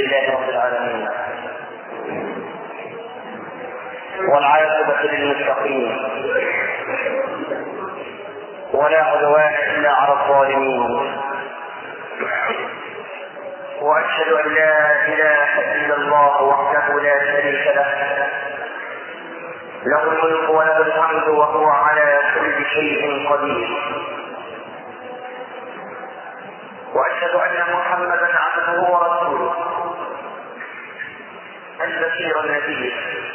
لله رب العالمين، والعاقبة للمتقين، ولا عدوان إلا على الظالمين، وأشهد أن لا إله إلا الله وحده لا شريك له، له الملك وله الحمد وهو على كل شيء قدير. وأشهد أن محمدا عبده ورسوله البشير النذير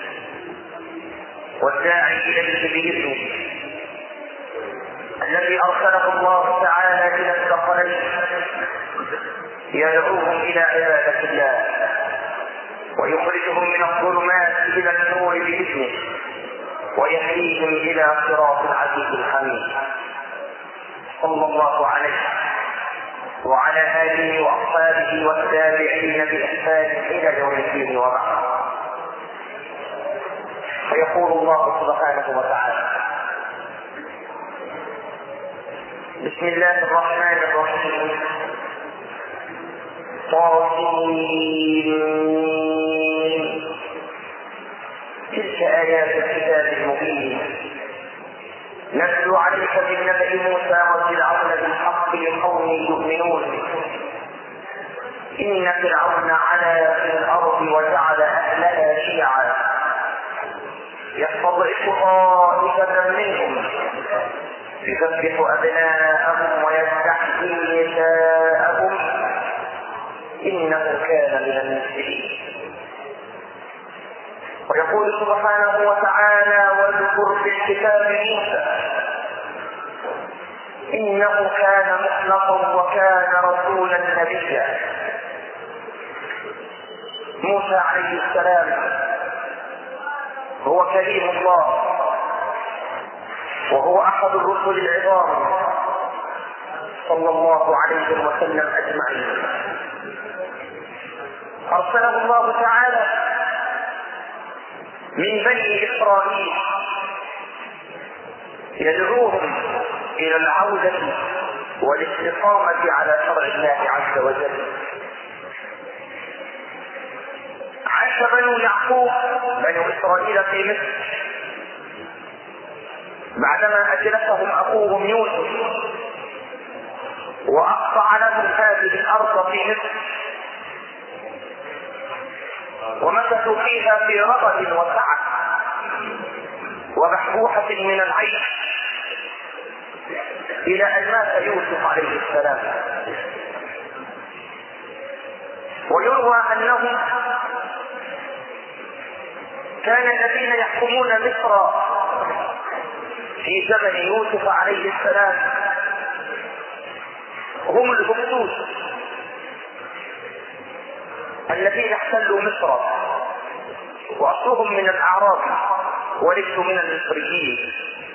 والداعي إليه بإذنه، الذي أرسله الله تعالى إلى الثقلين يدعوهم إلى عبادة الله ويخرجهم من الظلمات إلى النور بإذنه ويهديهم إلى صراط العزيز الحميد، صلى الله عليه وعلى آله وأصحابه والتابعين بإحسان إلى يوم الدين وبعد. فيقول الله سبحانه وتعالى: بسم الله الرحمن الرحيم، طاسين، تلك آيات الكتاب المبين، نتلو عليك بنبأ موسى وفرعون بالحق لقوم يؤمنون، إن فرعون علا في الأرض وجعل أهلها شيعا يستضعف طائفة منهم يذبح أبناءهم ويستحيي نساءهم إنه كان من المفسدين. ويقول سبحانه وتعالى: واذكر في الكتاب موسى إنه كان مخلصا وكان رسولا نبيا. موسى عليه السلام هو كليم الله، وهو أحد الرسل العظام صلى الله عليه وسلم أجمعين. أرسله الله تعالى من بني إسرائيل يدعوهم إلى العودة والاستقامة على شرع الله عز وجل. عاش بنو يعقوب بنو إسرائيل في مصر بعدما أجلسهم أخوهم يوسف وأقطع لهم هذه الأرض في مصر، ومكثوا فيها في رغد وسعة وبحبوحة من العيش إلى أن مات يوسف عليه السلام. ويروى أنهم كان الذين يحكمون مصر في زمن يوسف عليه السلام هم الهكسوس الذين احتلوا مصر، واصلهم من الاعراب وليسوا من المصريين،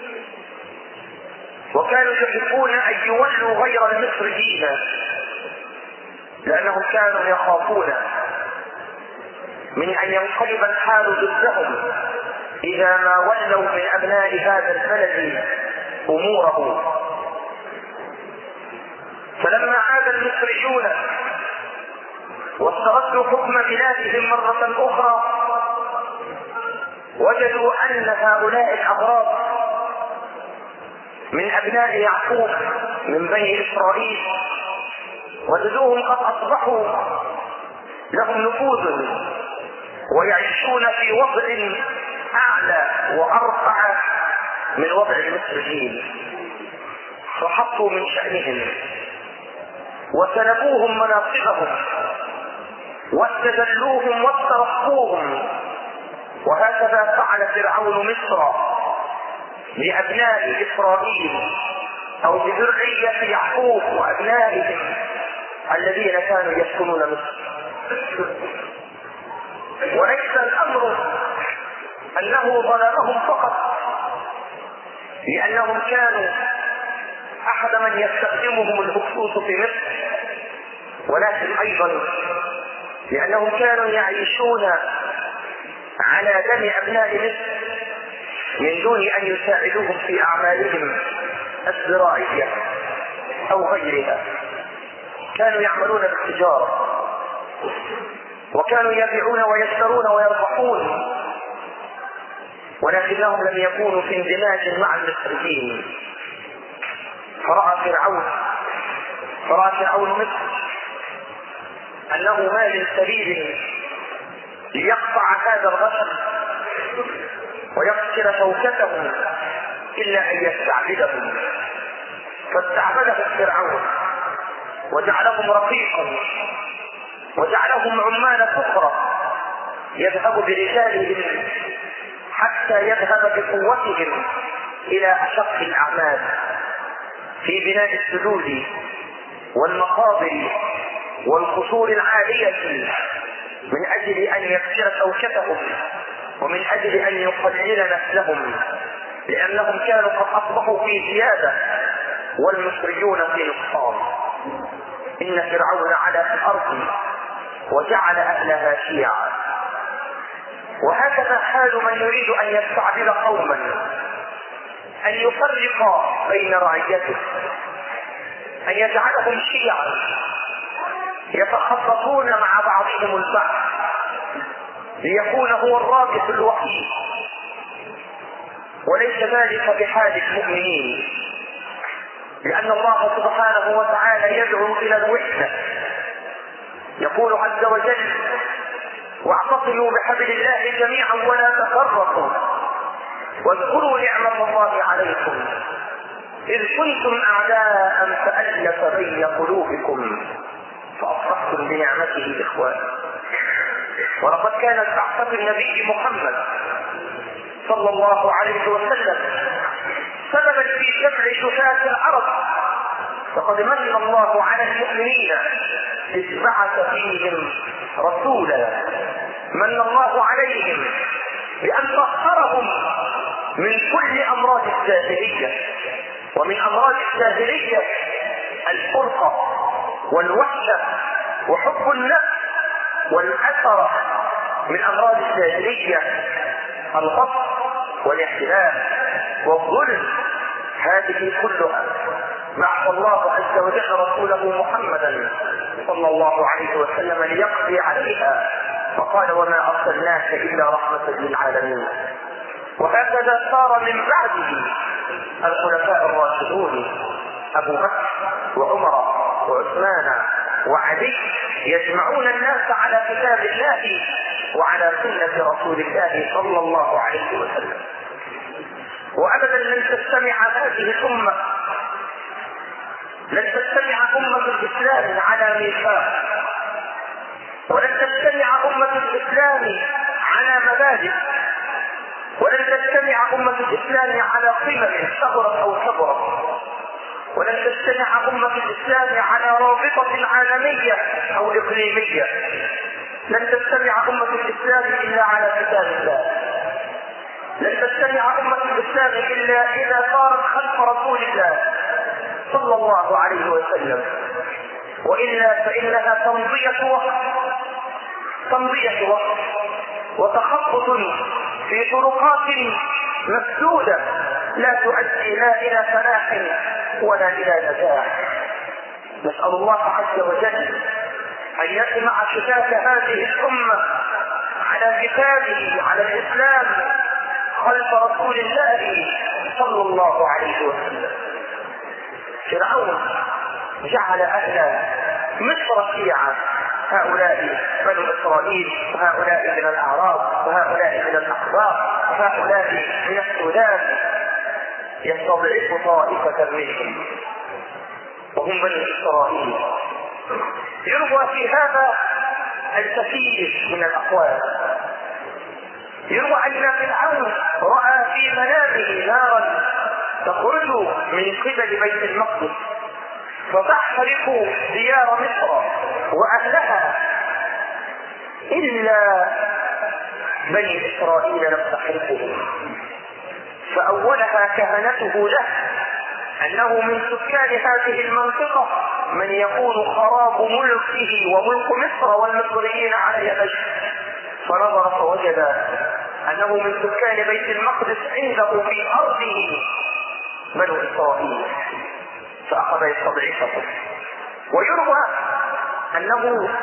وكانوا يحبون ان يولوا غير المصريين لانهم كانوا يخافون من ان ينقلب الحال ضدهم اذا ما ولوا من ابناء هذا البلد اموره. فلما عاد المصريون واستردوا حكم بلادهم مرة أخرى وجدوا أن هؤلاء الأغراب من أبناء يعقوب من بني إسرائيل وجدوهم قد أصبحوا لهم نفوذ ويعيشون في وضع أعلى وأرفع من وضع المصريين، فحطوا من شأنهم وسلبوهم مناصبهم واستذلوهم واسترقوهم. وهكذا فعل فرعون مصر لأبناء إسرائيل أو بذرية يعقوب وأبنائهم الذين كانوا يسكنون مصر. وليس الأمر أنه ظلمهم فقط لأنهم كانوا أحد من يستخدمهم الهكسوس في مصر، ولكن أيضا لأنهم كانوا يعيشون على دم أبناء مصر من دون أن يساعدوهم في أعمالهم الزراعية أو غيرها. كانوا يعملون بالتجارة وكانوا يبيعون ويشترون ويربحون، ولكنهم لم يكونوا في اندماج مع المصريين. فرأى فرعون مصر أنه ما من سبيل ليقطع هذا الغشم ويكسر شوكتهم إلا أن يستعبدهم، فاستعبدهم فرعون وجعلهم رقيقا وجعلهم عمال سخرة يذهب برجالهم حتى يذهب بقوتهم إلى أشق الأعمال في بناء السدود والمقابر والقصور العالية من أجل أن يكسر شوكتهم ومن أجل أن يقلل نسلهم، لأنهم كانوا قد أصبحوا في زيادة والمصريون في نقصان. إن فرعون علا في الأرض وجعل أهلها شيعا. وهكذا حال من يريد أن يستعبد قوما، أن يفرق بين رعيته، أن يجعلهم شيعا يتخبطون مع بعضهم البعض ليكون هو الرابط الوحيد. وليس ذلك بحال المؤمنين، لأن الله سبحانه وتعالى يدعو إلى الوحدة. يقول عز وجل: واعتصموا بحبل الله جميعا ولا تفرقوا واذكروا نعمة الله عليكم إذ كنتم أعداء فألف بين قلوبكم فأصبحتم بنعمته إخوانا. ولقد كانت بعثة النبي محمد صلى الله عليه وسلم سببا في جمع شتات العرب، فقد من الله على المؤمنين إذ بعث فيهم رسولا من الله عليهم بأن طهرهم من كل أمراض الجاهلية. ومن أمراض الجاهلية الفرقة والوحشة وحب النفس والأثر. من أمراض الجاهلية الغصب والاحتلال والظلم. هذه كلها بعث الله عز وجل رسوله محمدا صلى الله عليه وسلم ليقضي عليها، فقال: وما أرسلناك إلا رحمة للعالمين. وهكذا صار من بعده الخلفاء الراشدون أبو بكر وعمر وعثمان وعلي يجمعون الناس على كتاب الله وعلى سنة رسول الله صلى الله عليه وسلم. وأبدا لن تجتمع هذه الأمة، لن تجتمع أمة الإسلام على ميثاق، ولن تجتمع أمة الإسلام على مبادئ، ولن تجتمع أمة الإسلام على قمم صغرت أو كبرت، ولن تجتمع أمة الإسلام على رابطة عالمية أو إقليمية. لن تجتمع أمة الإسلام إلا على كتاب الله. لن تجتمع أمة الإسلام إلا إذا صارت خلف رسول الله صلى الله عليه وسلم، وإلا فإنها تمضية وقت وتخبط في طرقات مسدودة لا تؤدي لا إلى فلاح ولا إلى نجاح. نسأل الله عز وجل أن يجمع شتات هذه الأمة على كتابه على الإسلام خلف رسول الله صلى الله عليه وسلم. فرعون جعل أهل مصر شيعا، هؤلاء بنو إسرائيل، وهؤلاء من الأعراب، وهؤلاء من الأحبار، وهؤلاء من السودان، يستضعف طائفة منهم وهم بنو إسرائيل. يروى في هذا الكثير من الأقوال. يروى أن فرعون رأى في منامه نارا تخرج من قبل بيت المقدس فتحرق ديار مصر وأهلها، إلا بني إسرائيل لم تحرقهم. فأولها كهنته له أنه من سكان هذه المنطقة من يكون خراب ملكه وملك مصر والمصريين على يديه. فنظر فوجد أنه من سكان بيت المقدس عنده في أرضه بنو إسرائيل، فأخذ يستضعفهم. ويروى أنه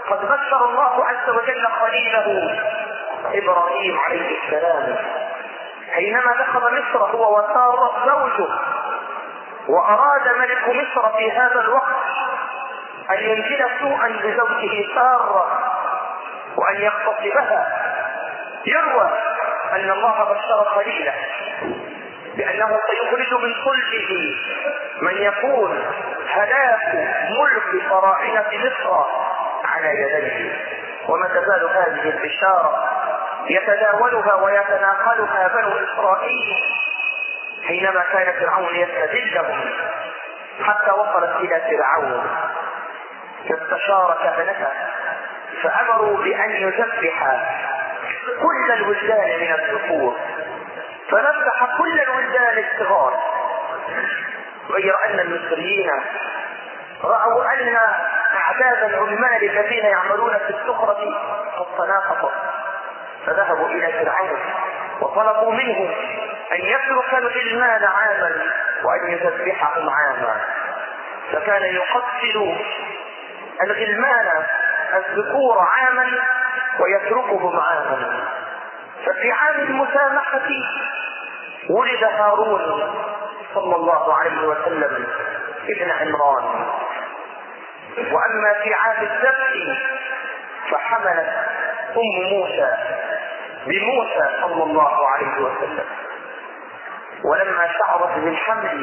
قد بشر الله عز وجل خليله إبراهيم عليه السلام حينما دخل مصر هو وسارة زوجه، وأراد ملك مصر في هذا الوقت أن ينزل سوءا بزوجه سارة وأن يغتصبها. يروى أن الله بشر خليله بأنه سيخرج من صلبه من يكون هلاك ملك فراعنة مصر على يديه. وما تزال هذه البشارة يتداولها ويتناقلها بنو إسرائيل حينما كان فرعون يستذلهم، حتى وصلت إلى فرعون فاستشار كهنته فأمروا بأن يذبح كل الولدان من الذكور، فنذبح كل الولدان الصغار، غير أن المصريين رأوا أن أعداد العمال الذين يعملون في السخرة قد تناقصت، فذهبوا إلى فرعون وطلبوا منه أن يترك الغلمان عاما وأن يذبحهم عاما، فكان يقتل الغلمان الذكور عاما ويتركهم عاما. ففي عام المسامحة ولد هارون صلى الله عليه وسلم ابن عمران. وأما في عام الذبح فحملت أم موسى بموسى صلى الله عليه وسلم، ولما شعرت بالحمل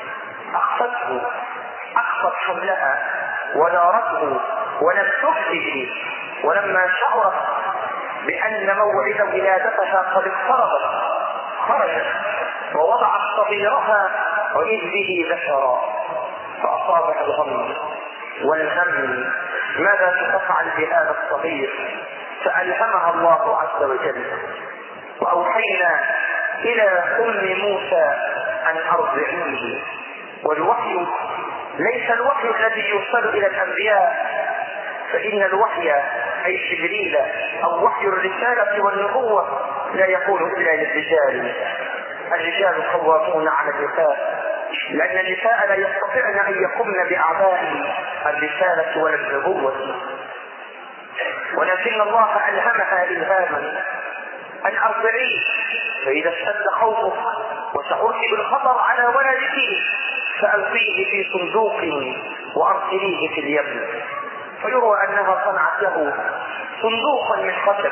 أخفت حملها ودارته ولم تفلت، ولما شعرت بأن موعد ولادتها قد اقترب خرجت ووضعت صغيرها وإذ به ذكرا، فأصابها الغم والهم ماذا تفعل بهذا الصغير، فألهمها الله عز وجل. وأوحينا إلى أم موسى أن أرضعيه. والوحي ليس الوحي الذي يوصل إلى الأنبياء، فإن الوحي أي جبريل أو وحي الرسالة والنبوة لا يكون إلا للرجال. الرجال قوامون على النساء، لأن النساء لا يستطيعن أن يقمن بأعباء الرسالة ولا النبوة، ولكن الله ألهمها إلهاما أن أرضعيه، فإذا اشتد خوفك وشعرت بالخطر على ولدك فألقيه في صندوق وأرسليه في اليم. فيروى أنها صنعت له صندوقا من خشب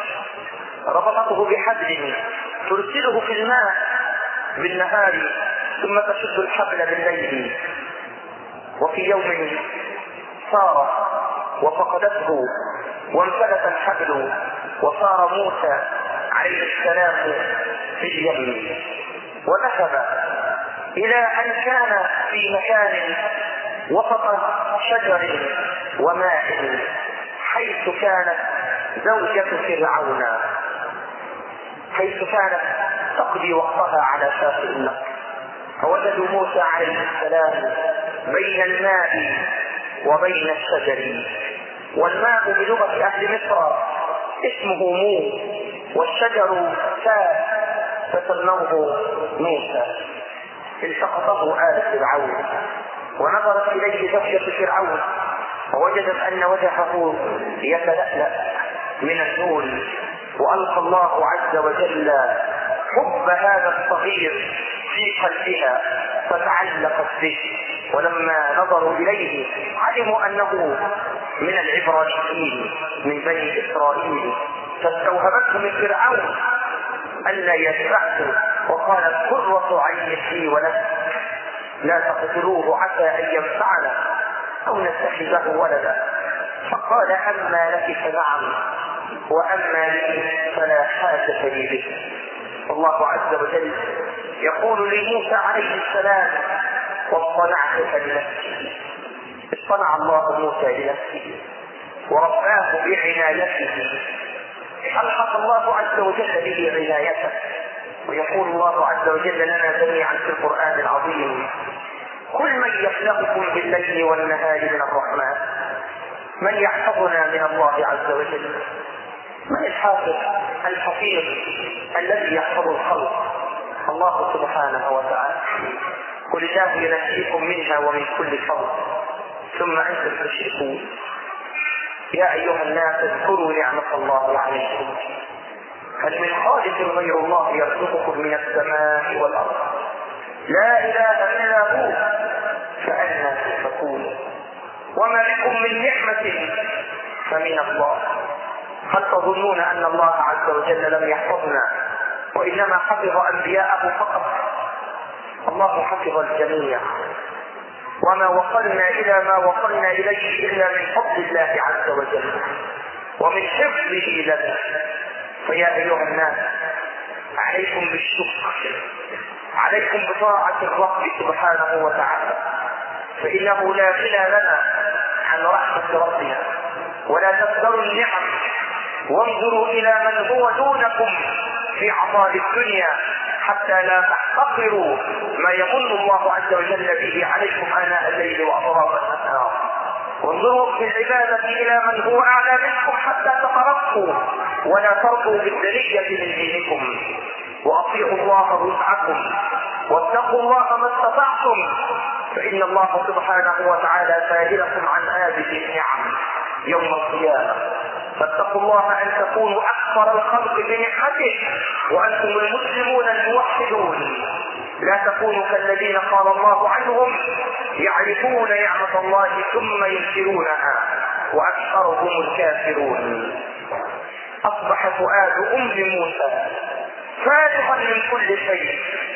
ربطته بحبل ترسله في الماء بالنهار ثم تشد الحبل بالليل. وفي يوم صار وفقدته وانفلت الحبل وصار موسى عليه السلام في اليم، وذهب إلى أن كان في مكان وسط شجر وماء حيث كانت زوجة فرعون، حيث كانت تقضي وقتها على شاطئ النهر. فوجدوا موسى عليه السلام بين الماء وبين الشجر، والماء بلغة أهل مصر اسمه مو، والشجر ساد فسموه موسى. التقطه آل فرعون ونظرت إليه زوجة فرعون ووجدت أن وجهه يتلألأ من النور، وألقى الله عز وجل حب هذا الصغير في قلبها فتعلقت به. ولما نظروا إليه علموا أنه من العبرانيين من بني إسرائيل، فاستوهبته من فرعون ألا يدفعه، وقالت قرة عين لي ولك لا تقتلوه عسى أن ينفعنا أو نتخذه ولدا. فقال أما لك فنعم وأما لي فلا حاجة لي به. الله عز وجل يقول لموسى عليه السلام واصطنعتك لنفسي. اصطنع الله موسى لنفسه ورباه بعنايته، ألحق الله عز وجل به عنايته. ويقول الله عز وجل لنا جميعا في القرآن العظيم كل من يخلقكم بالليل والنهار من الرحمن، من يحفظنا من الله عز وجل؟ من الحافظ الحفيظ الذي يحفظ الخلق؟ الله سبحانه وتعالى. قل الله ينجيكم منها ومن كل شر ثم أنتم تشركون. يا أيها الناس اذكروا نعمة الله عليكم هل من خالق غير الله يرزقكم من السماء والأرض لا إله إلا هو فأنى تؤفكون وما بكم من نعمة فمن الله هل تظنون أن الله عز وجل لم يحفظنا وإنما حفظ أنبياءه فقط؟ الله حفظ الجميع وما وصلنا إلى ما وصلنا إليه إلا من فضل الله عز وجل ومن حفظه لنا. فيا أيها الناس عليكم بالشكر عليكم بطاعة الرب سبحانه وتعالى فإنه لا غنى لنا عن رحمة ربنا ولا تقدروا النعم وانظروا إلى من هو دونكم في عطاء الدنيا حتى لا تحتقروا ما يمن الله عز وجل به عليكم آناء الليل وأطراف النهار. وانظروا في العبادة إلى من هو أعلى منكم حتى تترقوا ولا ترضوا بالدنية من دينكم. وأطيعوا الله وسعكم واتقوا الله ما استطعتم فإن الله سبحانه وتعالى سائلكم عن هذه النعم يوم القيامة. فاتقوا الله أن تكونوا أكثر الخلق بنعمته وأنتم المسلمون الموحدون لا تكونوا كالذين قال الله عنهم يعرفون نعمة الله ثم ينكرونها وأكثرهم الكافرون. أصبح فؤاد أم موسى فارغا من كل شيء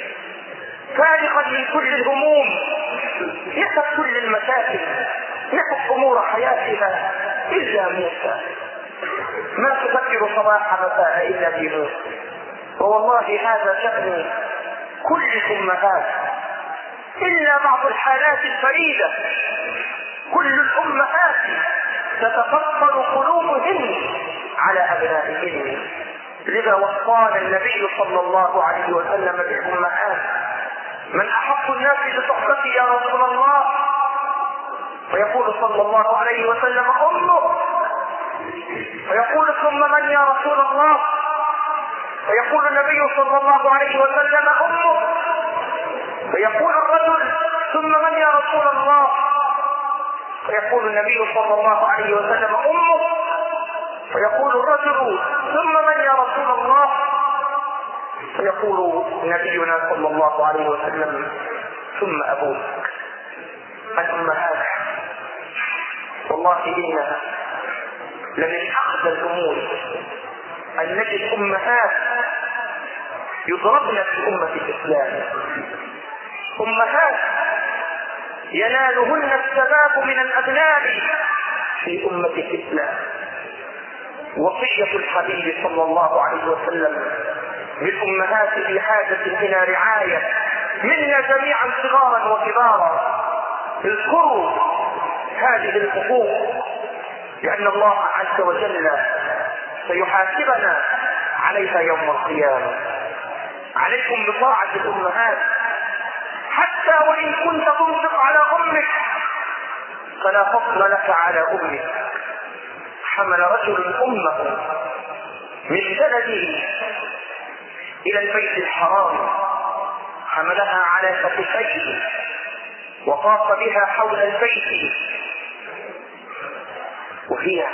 فارغا من كل الهموم نست كل المشاكل نست أمور حياتها إلا موسى. ما تفكر صباح مساء إلا في موسى. ووالله هذا شأن كل الأمهات إلا بعض الحالات الفريدة. كل الأمهات تتفطر قلوبهن على أبنائهن. لذا وصانا النبي صلى الله عليه وسلم بالأمهات من أحق الناس بصحبتي يا رسول الله؟ فيقول صلى الله عليه وسلم أمه. فيقول ثم من يا رسول الله؟ فيقول النبي صلى الله عليه وسلم أمه. فيقول الرجل ثم من يا رسول الله؟ فيقول النبي صلى الله عليه وسلم أمه. فيقول الرجل ثم من يا رسول الله؟ فيقول نبينا صلى الله عليه وسلم ثم أبوك. الأمهات والله إنها لمن أخذ الأمور أن نجد أمهات يضربن في أمة الإسلام. أمهات ينالهن الثبات من الأبناء في أمة الإسلام. وصية الحبيب صلى الله عليه وسلم للأمهات في حاجة إلى رعاية منا جميعا صغارا وكبارا. اذكروا هذه الحقوق لأن الله عز وجل سيحاسبنا عليها يوم القيامة. عليكم بطاعة الأمهات حتى وإن كنت تنفق على أمك فلا فضل لك على أمك. حمل رجل أمه من بلده إلى البيت الحرام حملها على كتفيه وطاف بها حول البيت وهي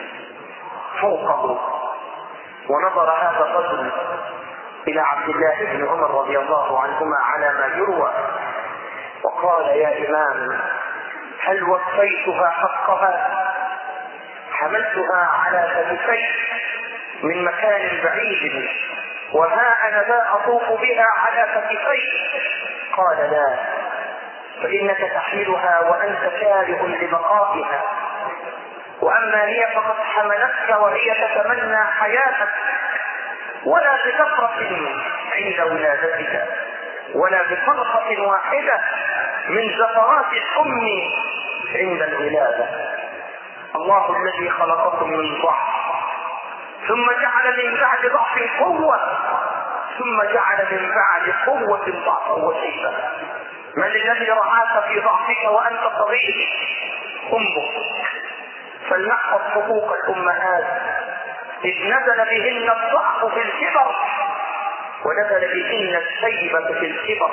فوقه. ونظر هذا الرجل إلى عبد الله بن عمر رضي الله عنهما على ما يروى وقال يا إمام هل وفيتها حقها؟ حملتها على كتفي من مكان بعيد وها أنا ذا أطوف بها على كتفي. قال لا فإنك تحملها وأنت كاره لبقائها وأما هي فقد حملتك وهي تتمنى حياتك ولا بكثرة عند ولادتك ولا بفرقة واحدة من زفرات الأم عند الولادة. الله الذي خلقكم من ضعف ثم جعل من بعد ضعف قوة ثم جعل من بعد قوة ضعفا وشيبة. من الذي رعاك في ضعفك وأنت صغير؟ أمك. فلنحفظ حقوق الأمهات إذ نزل بهن الضعف في الكبر ونزل بهن الشيبة في الكبر.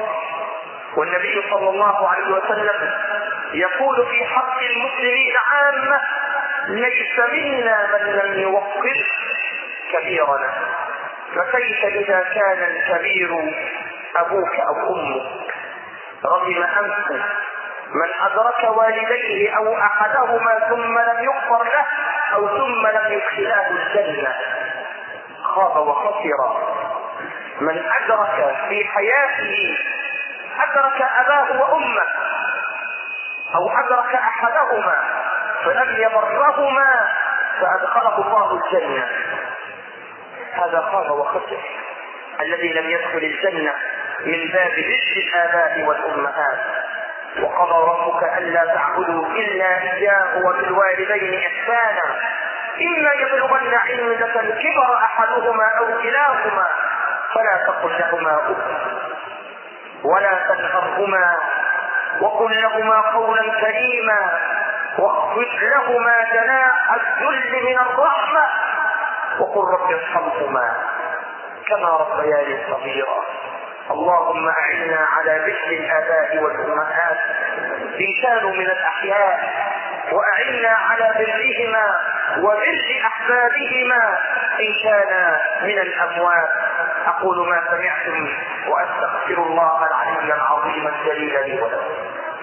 والنبي صلى الله عليه وسلم يقول في حق المسلمين عامة ليس منا من لم يوقر كبيرنا، فكيف إذا كان الكبير أبوك أو أمك؟ رغم أنف من أدرك والديه أو أحدهما ثم لم يغفر له أو ثم لم يدخلاه الجنة. خاب وخسر من أدرك في حياته أدرك أباه وأمه أو أدرك أحدهما فلم يبرهما فأدخله الله الجنة. هذا خاب وخسر الذي لم يدخل الجنة من باب بر الآباء والأمهات. وقضى ربك ألا تعبدوا إلا إياه وبالوالدين إحسانا إما يبلغن عندك الكبر أحدهما أو كلاهما فلا تقل لهما أف ولا تنهرهما وقل لهما قولا كريما واخفض لهما جناح الذل من الرحمة وقل رب ارحمهما كما ربياني صغيرا. اللهم أعنا على بر الآباء والأمهات إن كانوا من الأحياء، وأعنا على برهما وبر أحبابهما إن كان من الأموات. أقول ما سمعتم وأستغفر الله العلي العظيم الجليل لي ولكم.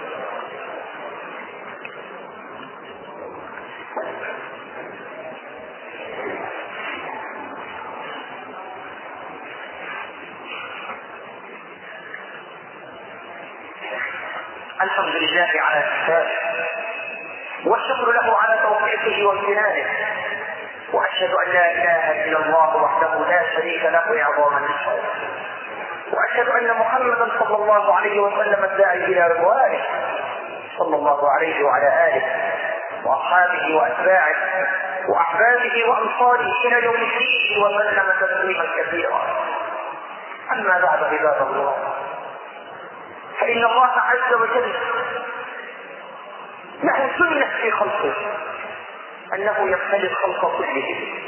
الحمد لله على إحسانه والشكر له على توفيقه وامتنانه، وأشهد أن لا إله إلا الله وحده لا شريك له عظاما للشرف، وأشهد أن محمدا صلى الله عليه وسلم الداعي إلى رضوانه صلى الله عليه وعلى آله وأصحابه وأتباعه وأحبابه وأنصاره إلى يوم الدين وسلم تسليما كثيرا. أما بعد عباد الله، فإن الله عز وجل له سنة في خلقه أنه يبتلي الخلق كلهم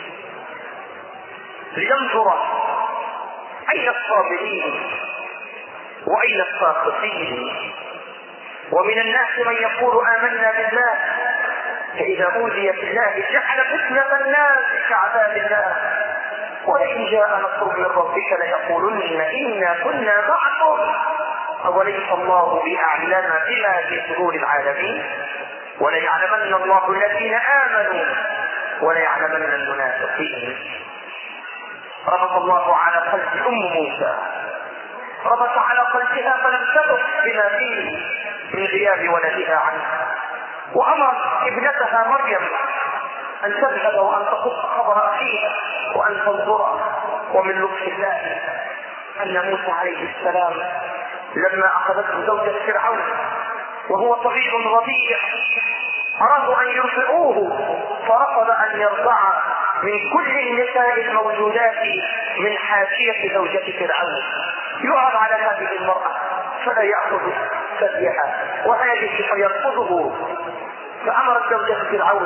لينظر أين الصابرين وأين الساخطين. ومن الناس من يقول آمنا بالله فإذا أوذي في الله جعل فتنة الناس كعذاب الله ولئن جاء نصر من ربك ليقولن إنا كنا معكم أوليس الله بأعلم بما في صدور العالمين وليعلمن الله الذين آمنوا وليعلمن المنافقين. ربط الله على قلب أم موسى، ربط على قلبها فلم تبق بما فيه من غياب ولدها عنها، وأمر ابنتها مريم أن تذهب وأن تقص خبر أخيها وأن تنظره. ومن لطف الله أن موسى عليه السلام لما أخذته زوجة فرعون وهو صغير رضيع أرادوا أن يرفعوه فرفض أن يرضع من كل النساء الموجودات من حاشية زوجة فرعون، يعرض على هذه المرأة فلا يأخذ ثديها وهذه فيرفضه. فأمرت زوجة فرعون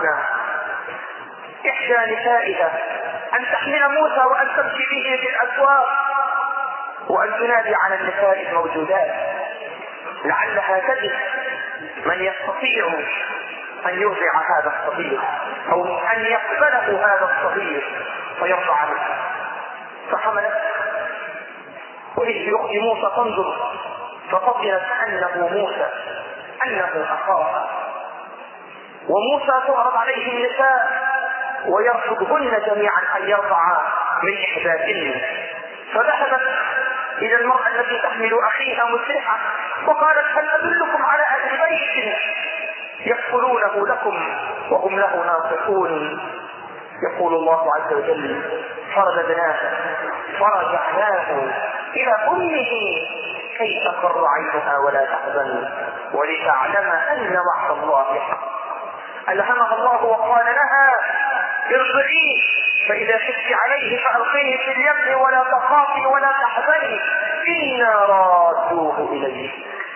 إحدى نسائها أن تحمل موسى وأن تمشي به في الأسواق وأن تنادي على النساء الموجودات لعلها تجد من يستطيع أن يرضع هذا الصغير أو أن يقبله هذا الصغير فيرضع عنه. فحملت وإذ يؤتي موسى تنظر ففطنت أنه موسى أنه أخاها. وموسى تعرض عليه النساء ويرفضهن جميعا أن يرضع من إحداثهن. فذهبت إلى المرأة التي تحمل أخيها مسرحة وقالت هل أدلكم على أهل بيت يكفلونه لكم وهم له ناصحون. يقول الله عز وجل فرددناه فرجعناه إلى أمه كي تقر عينها ولا تحزن ولتعلم أن وعد الله حق. ألهمها الله وقال لها ارجعيه فإذا خفت عليه فألقيه في اليم ولا تخافي ولا تحزني إنا رادوه إليه.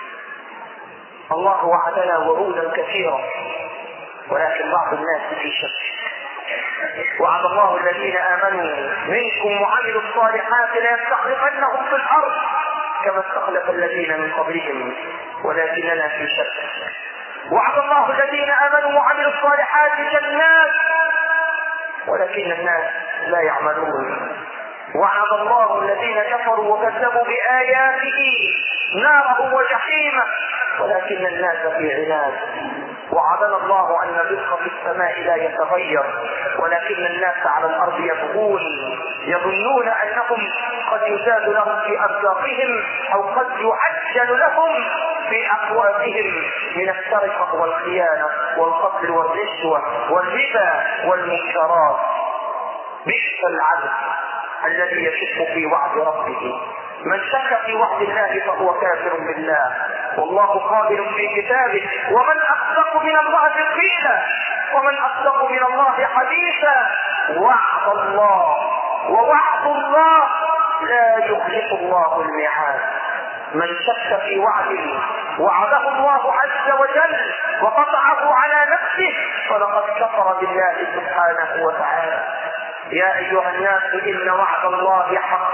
الله وعدنا وعودا كثيرا ولكن بعض الناس في شك. وعد الله الذين آمنوا منكم وعملوا الصالحات ليستخلفنهم في الأرض كما استخلف الذين من قبلهم ولكننا في شك. وعد الله الذين آمنوا وعملوا الصالحات جنات، ولكن الناس لا يعملون. وعد الله الذين كفروا وكذبوا بآياته ناره وجحيمه، ولكن الناس في عناد. وعدنا الله أن الرزق في السماء لا يتغير، ولكن الناس على الأرض يبغون، يظنون أنهم قد يزاد لهم في أرزاقهم أو قد يعجل لهم في أقواتهم من السرقة والخيانة والقتل والرشوة والربا والمنكرات. بئس العبد الذي يشك في وعد ربه. من شك في وعد الله فهو كافر بالله، والله قائل في كتابه: ومن أصدق من الله قيلا ومن أصدق من الله حديثا. وعد الله، ووعد الله لا يخلف الله الميعاد. من شك في وعد وعده الله عز وجل وقطعه على نفسه فلقد كفر بالله سبحانه وتعالى. يا أيها الناس إن وعد الله حق.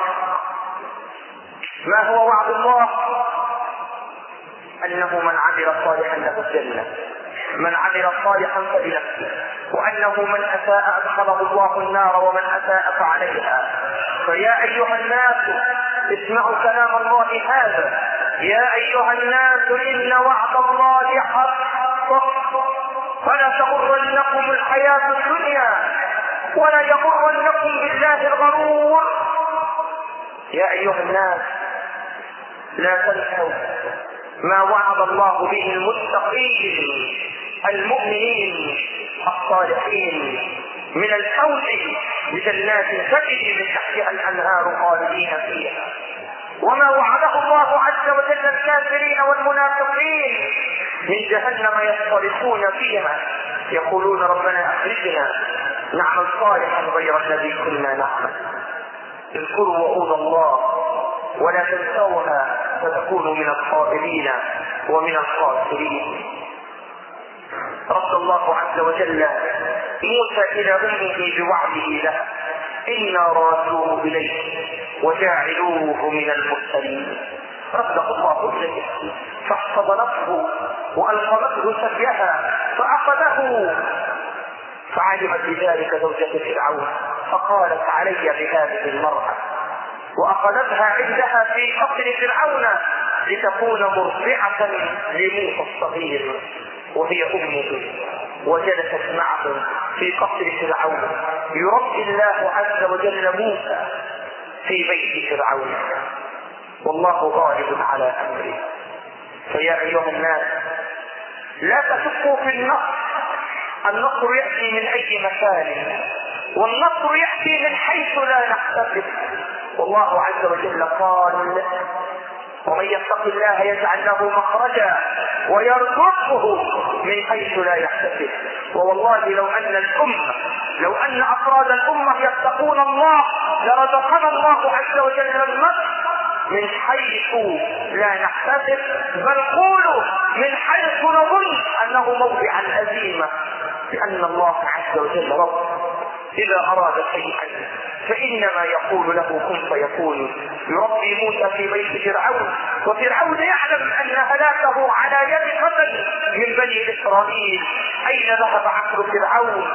ما هو وعد الله؟ أنه من عمل صالحا له الجنة، من عمل صالحا فلنفسه، وأنه من أساء أدخله الله النار ومن أساء فعليها. فيا أيها الناس اسمعوا كلام الله هذا: يا أيها الناس إن وعد الله حق فلا تغرنكم الحياة الدنيا ولا يغرنكم بالله الغرور. يا أيها الناس لا تنسوا ما وعد الله به المتقين المؤمنين الصالحين من الفوز بجنات تجري من تحتها الأنهار خالدين فيها، وما وعده الله عز وجل الكافرين والمنافقين من جهنم يختلطون فيها يقولون: ربنا أخرجنا نعمل صالحا غير الذي كنا نعمل. اذكروا وعود الله ولا تنسوها فتكونوا من الخائبين ومن الخاسرين. رد الله عز وجل موسى إلى أمه بوعده له: إنا رادوه إليه وجاعلوه من المرسلين. رده الله إليه فاحتضنته وألقمته سبيها فأخذه، فعلمت بذلك زوجة فرعون فقالت: علي بهذه المرأة، وأخذتها عندها في قصر فرعون لتكون مرضعة لموسى الصغير وهي أمه، وجلست معه في قصر فرعون يربي الله عز وجل موسى في بيت فرعون، والله غالب على أمره. فيا أيها الناس لا تشكوا في النصر. النصر يأتي من أي مكان، والنصر يأتي من حيث لا نحتسب. والله عز وجل قال: ومن يتق الله يجعل له مخرجا ويرزقه من حيث لا يحتسب. ووالله لو أن أفراد الأمة يتقون الله لرزقنا الله عز وجل النصر من حيث لا نحتسب، بل قولوا من حيث نظن أنه موضع الهزيمة، لأن الله عز وجل رب إذا أراد شيئا فإنما يقول له كن فيكون. يربي موسى في بيت فرعون، وفرعون يعلم أن هلاكه على يد فتى من بني إسرائيل. أين ذهب عقل فرعون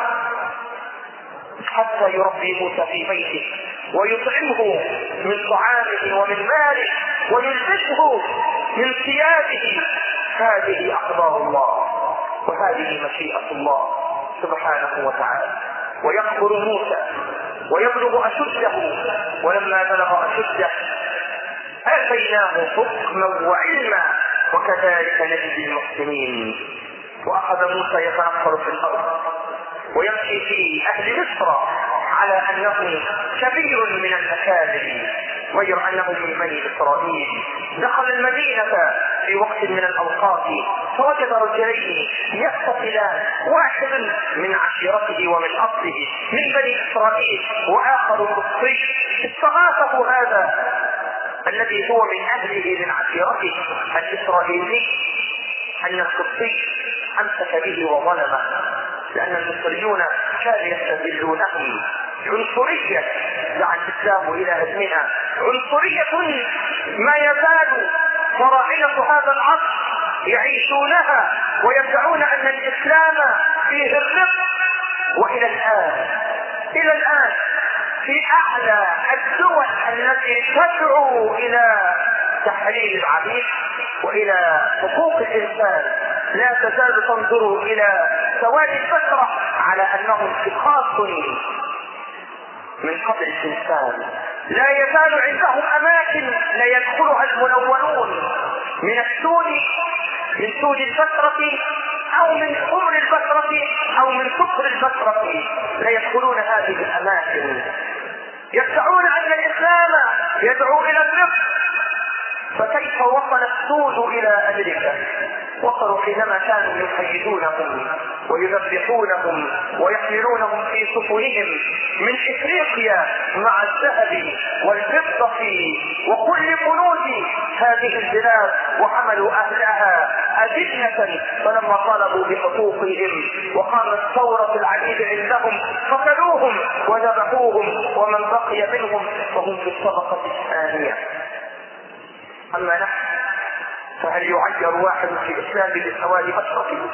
حتى يربي موسى في بيته ويطعمه من طعامه ومن ماله ويلبسه من ثيابه؟ هذه أقدار الله وهذه مشيئة الله سبحانه وتعالى. ويكبر موسى ويبلغ أشده، ولما بلغ أشده آتيناه حكما وعلما وكذلك نجزي المحسنين. وأخذ موسى يتنقل في الأرض ويمشي في أهل مصر على أنه كبير من الأكابر غير أنه من بني إسرائيل. دخل المدينة في وقت من الأوقات فوجد رجلين يقتتلان، واحد من عشيرته ومن أصله من بني إسرائيل وآخر قبطي. استغاثه هذا الذي هو من أهله من عشيرته الإسرائيلي أن القبطي أمسك به وظلمه، لأن المصريون كانوا يستذلونهم عنصرية دعا الإسلام إلى هدمها، عنصرية ما يزال فراعنة هذا العصر يعيشونها ويدعون أن الإسلام فيه الرفق. وإلى الآن في أعلى الدول التي تدعو إلى تحرير العبيد وإلى حقوق الإنسان لا تزال تنظر إلى سواد الفترة على أنهم اشخاص من قبل الإنسان. لا يزال عندهم أماكن لا يدخلها الملونون من سود الفترة أو من حمر الفترة أو من كفر الفترة، لا يدخلون هذه الأماكن. يدعون أن الإسلام يدعو إلى الرفق. فكيف وصل السود إلى أمريكا؟ وصلوا حينما كانوا يقيدونهم ويذبحونهم ويحملونهم في سفنهم من إفريقيا مع الذهب والفضة وكل كنوز هذه البلاد، وحملوا أهلها أذلة. فلما طالبوا بحقوقهم وقامت ثورة العبيد عندهم قتلوهم وذبحوهم، ومن بقي منهم فهم في الطبقة الثانية. أما نحن فهل يعير واحد في الإسلام بسواد بشرته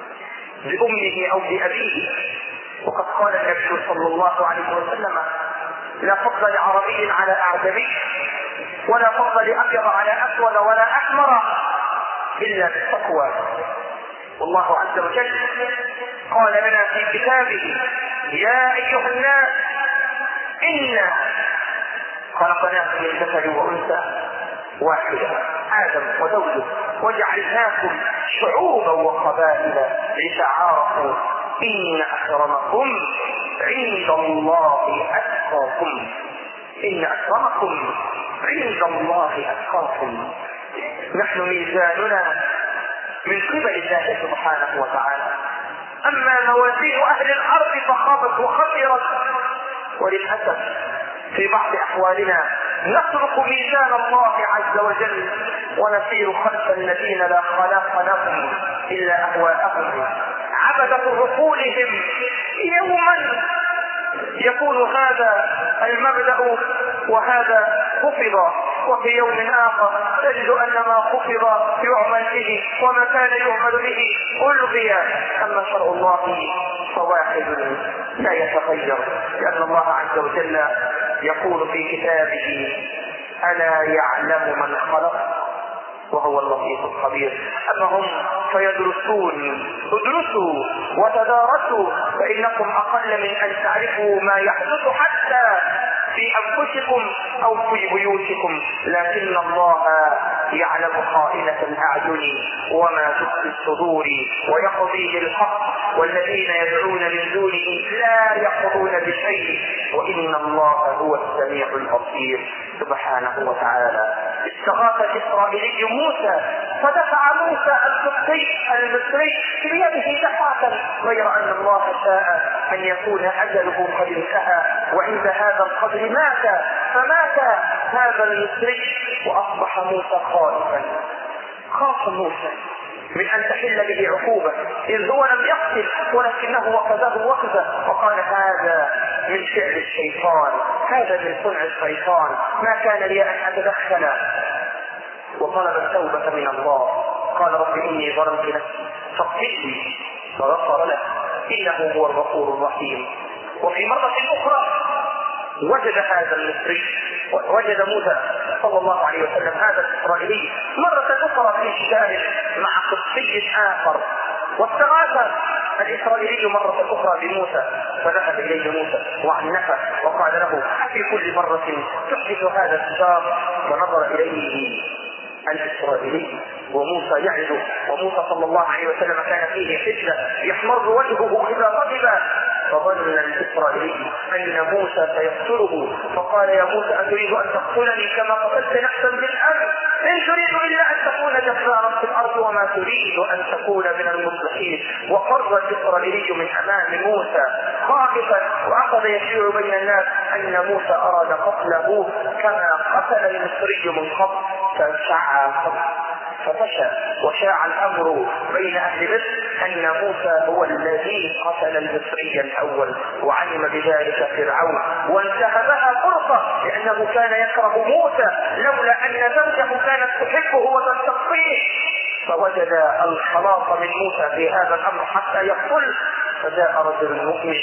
بأمه أو بأبيه؟ وقد قال النبي صلى الله عليه وسلم: لا فضل لعربي على أعجمي ولا فضل لأبيض على أسود ولا أحمر إلا بالتقوى. والله عز وجل قال لنا في كتابه: يا أيها الناس إنا خلقناكم من ذكر وأنثى واحدة آدم وزوجه وجعلناكم شعوبا وقبائل لتعارفوا إن أكرمكم عند الله أتقاكم. إن أكرمكم عند الله أتقاكم. نحن ميزاننا من قبل الله سبحانه وتعالى. أما موازين أهل الأرض فخابت وخسرت. وللأسف في بعض أحوالنا نترك ميزان الله عز وجل ونسير خلف الذين لا خلاق لهم إلا أهواءهم عبدة عقولهم. يوما يكون هذا المبدأ وهذا خفض، وفي يوم آخر تجد أن ما خفض يعمل به وما كان يعمل به ألغي. أما شرع الله فواحد لا يتغير، لأن الله عز وجل يقول في كتابه: ألا يعلم من خلق وهو اللطيف الخبير. أما هم فيدرسون. ادرسوا وتدارسوا فإنكم أقل من أن تعرفوا ما يحدث حتى في أنفسكم أو في بيوتكم، لكن الله يعلم خائنة الأعين وما تخفي الصدور ويقضي بالحق، والذين يدعون من دونه لا يقضون بشيء وإن الله هو السميع البصير سبحانه وتعالى. استغاث الإسرائيلي موسى فدفع موسى القبطي المصري بيده دفعة، غير أن الله شاء أن يكون أجله قد انتهى، وعند هذا القدر مات. فمات هذا المصري وأصبح موسى خائفا. خاف موسى من أن تحل به عقوبة، إذ هو لم يقتل ولكنه وكذه وكذا، وقال: هذا من فعل الشيطان، هذا من صنع الشيطان، ما كان لي أن أتدخل. وطلب التوبة من الله، قال: رب إني ظلمت نفسي فاغفر لي، فغفر له إنه هو الغفور الرحيم. وفي مرة أخرى وجد هذا المصري، وجد موسى صلى الله عليه وسلم هذا الإسرائيلي مرة أخرى في شجار مع قبطي آخر، واستغاث الإسرائيلي مرة أخرى بموسى، فذهب إليه موسى وعنفه وقال له: في كل مرة تحدث هذا الشجار؟ ونظر إليه الإسرائيلي وموسى يعد، وموسى صلى الله عليه وسلم كان فيه حجة يحمر وجهه إذا غضب، فظن الإسرائيلي أن موسى سيقتله، فقال: يا موسى أتريد أن تقتلني كما قتلت نفسا بالأمس؟ إن تريد إلا أن تكون جبارا في الأرض وما تريد أن تكون من المصلحين. وقر الإسرائيلي من أمام موسى خائفا، وأخذ يشيع بين الناس أن موسى أراد قتله كما قتل المصري من قبل، ففشى وشاع الأمر بين أهل مصر أن موسى هو الذي قتل المصري الأول، وعلم بذلك فرعون وانتهبها فرصة، لأنه كان يكره موسى لولا أن زوجه كانت تحبه وتستقيه، فوجد الخلاص من موسى في هذا الامر حتى يقتل. فجاء رجل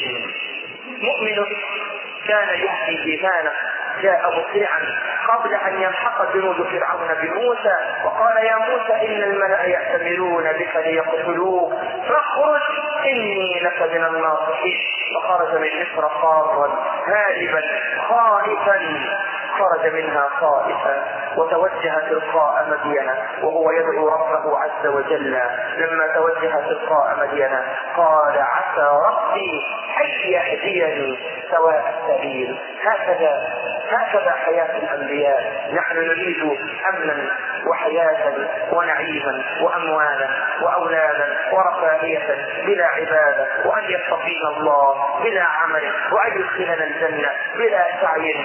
مؤمن كان يحكي ايمانه، جاء مسرعا قبل ان يلحق جنود فرعون بموسى وقال: يا موسى ان الملأ يأتمرون بك ليقتلوك فاخرج اني لك من الناصحين. فخرج من مصر فارا هاربا خائفا، خرج منها خائفا وتوجه تلقاء مدينة وهو يدعو ربه عز وجل. لما توجه تلقاء مدينة قال: عسى ربي أن يهديني سواء السبيل. هكذا حياة الأنبياء. نحن نريد أمنا وحياة ونعيما وأموالا وأولادا ورفاهية بلا عبادة، وأن يستقيم الله بلا عمل، وأن يدخلنا الجنة بلا سعي.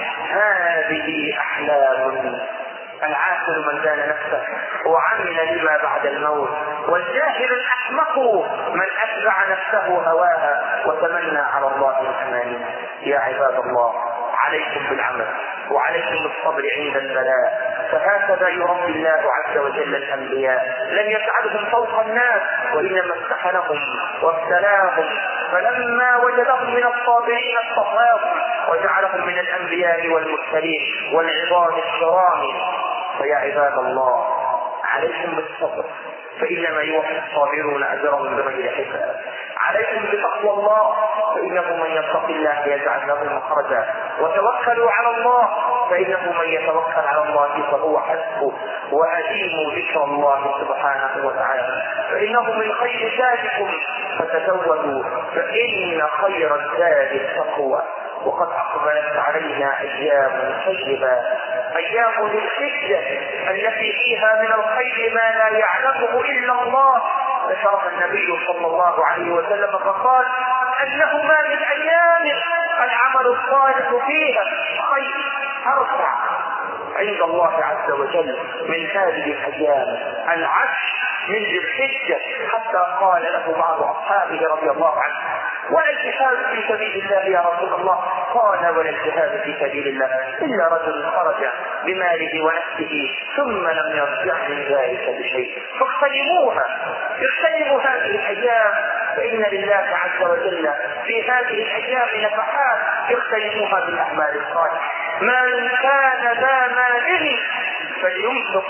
هذه أحلام. العاقل من دان نفسه وعمل لما بعد الموت، والجاهل الأحمق من أتبع نفسه هواها وتمنى على الله الأماني. يا عباد الله، عليكم بالعمل وعليكم بالصبر عند البلاء، فهكذا يربي الله عز وجل الأنبياء. لم يجعلهم فوق الناس، وإنما امتحنهم وابتلاهم، فلما وجدهم من الصابرين اصطفاهم وجعلهم من الأنبياء والمرسلين والعباد الكرام. فيا عباد الله، عليكم بالصبر، فإنما يوفي الصابرون أجرهم بغير حساب. عليكم بتقوى الله، فإنه من يتق الله يجعل له مخرجا. وتوكلوا على الله، فإنه من يتوكل على الله فهو حسبه. وأديموا ذكر الله سبحانه وتعالى، فإنه من خير زادكم. فتزودوا فإن خير الزاد التقوى. وقد أقبلت علينا أيام طيبة، أيام للحجة التي فيها من الخير ما لا يعلمه إلا الله. ذكر النبي صلى الله عليه وسلم فقال: أنه ما من أيام العمل الصالح فيها خير أرفع عند الله عز وجل من هذه الأيام العشر من ذي الحجة. حتى قال له بعض أصحابه رضي الله عنه: ولا الجهاد في سبيل الله يا رسول الله؟ قال: ولا الجهاد في سبيل الله إلا رجل خرج بماله ونفسه ثم لم يرجع من ذلك بشيء. اغتنموا هذه الأيام، فإن لله عز وجل في هذه الأيام نفحات اغتنموها بالأعمال الصالحة. من كان ذا مال فلينفق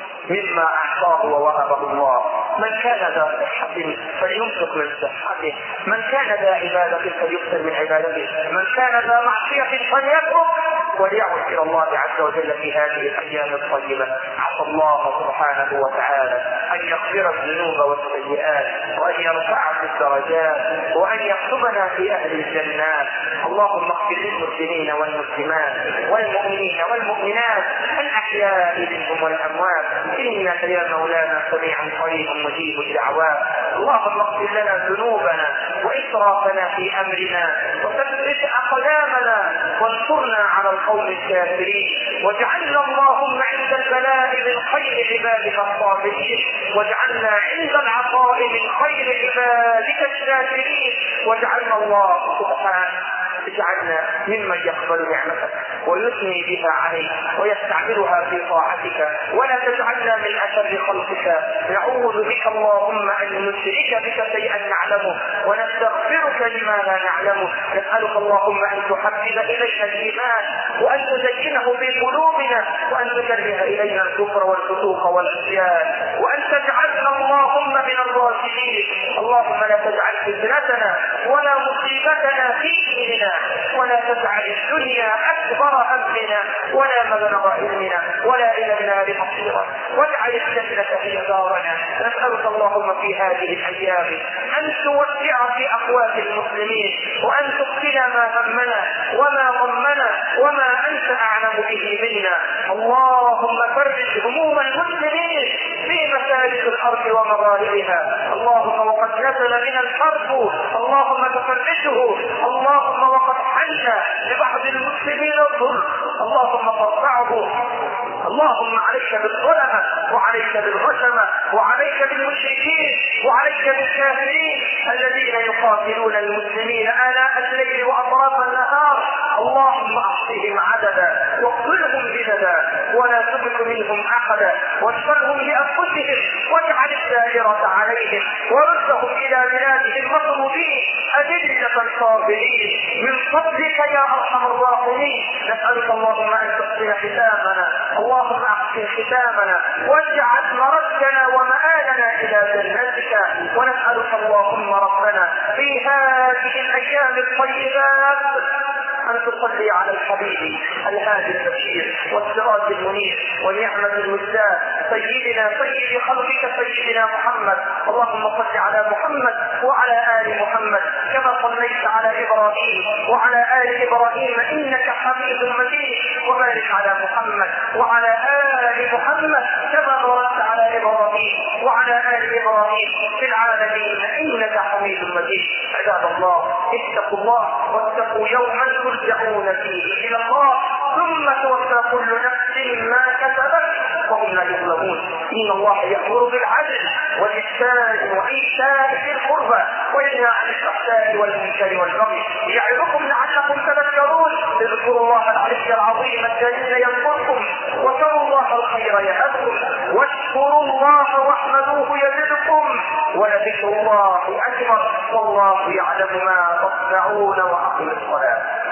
مما أعطاه ووهبه الله، من كان ذا صحة فلينفق من صحته، من كان ذا عبادة فليكثر من عبادته، من كان ذا معصية فليترك وليعد إلى الله عز وجل في هذه الأيام الطيبة. عسى الله سبحانه وتعالى أن يغفر الذنوب والسيئات، وأن يرفع في الدرجات، وأن يكتبنا في أهل الجنات. اللهم اغفر للمسلمين والمسلمات والمؤمنين والمؤمنات الأحياء منهم والأموات، إنك يا مولانا سميع قريب مجيب الدعوات. اللهم اغفر لنا ذنوبنا وإسرافنا في أمرنا، وثبت أقدامنا وانصرنا على القوم الكافرين، واجعلنا اللهم عند البلاء من خير عبادك الصابرين، واجعلنا عند العطاء من خير عبادك الشاكرين، واجعلنا الله سبحانه اجعلنا ممن يقبل نعمتك ويثني بها عليك ويستعملها في طاعتك، ولا تجعلنا من أشر خلقك. نعوذ بك اللهم أن نشرك بك شيئا نعلمه ونستغفرك لما لا نعلمه. نسألك اللهم أن تحبب إلينا الإيمان وأن تزينه في قلوبنا، وأن تكره إلينا الكفر والفسوق والعصيان، وأن تجعلنا اللهم من الراشدين. اللهم لا تجعل فتنتنا ولا مصيبتنا في ديننا، ولا تجعل الدنيا أكبر همنا ولا مبلغ علمنا ولا إلى النار مصيرا، واجعل الجنة هي دارنا. نسألك اللهم في هذه الأيام أن توسع في أقوات المسلمين، وأن تبقنا ما همنا وما غمنا وما أنت أعلم به منا. اللهم فرج هموم المسلمين في مشارق الأرض ومغاربها. اللهم وقد نزل بنا الحرب اللهم تفرجه، اللهم وقد حل لبعض المسلمين الظلم اللهم ترفعه. اللهم عليك بالظلمة وعليك بالغشمة وعليك بالمشركين وعليك بالكافرين الذين يقاتلون المسلمين آلاء الليل وأطراف النهار. اللهم احصهم عددا واقتلهم بددا ولا تبق منهم أحدا، واشغلهم بأنفسهم واجعل الدائرة عليهم وردهم إلى بلادهم مطلوبين أذلة صابرين من فضلك يا أرحم الراحمين. نسألك اللهم أن تحسن ختامنا، اللهم أحسن ختامنا واجعل مردنا ومآلنا إلى جنتك. ونسألك اللهم ربنا في هذه الأيام الطيبات أن تصلي على الحبيب الهادي البشير والسراج المنير والنعمة المزداد سيدنا سيد خلقك سيدنا محمد. اللهم صل على محمد وعلى آل محمد كما صليت على إبراهيم وعلى آل إبراهيم إنك حميد مجيد، وبارك على محمد وعلى آل محمد كما باركت على إبراهيم وعلى آل إبراهيم في العالمين إنك حميد مجيد. عباد الله اتقوا الله واتقوا يوما ترجعون فيه إلى الله ثم توفى كل نفس ما كسبت وهم لا يظلمون. إن الله يأمر بالعدل والإحسان وإيتاء ذي القربى وينهى عن الفحشاء والمنكر والبغي يعظكم لعلكم تذكرون. اذكروا الله العلي العظيم الجليل يذكركم وذكروا الله الخير يهبكم واشكروا الله واحمدوه يزدكم ولذكر الله أكبر والله يعلم ما تصنعون. وأقم الصلاة.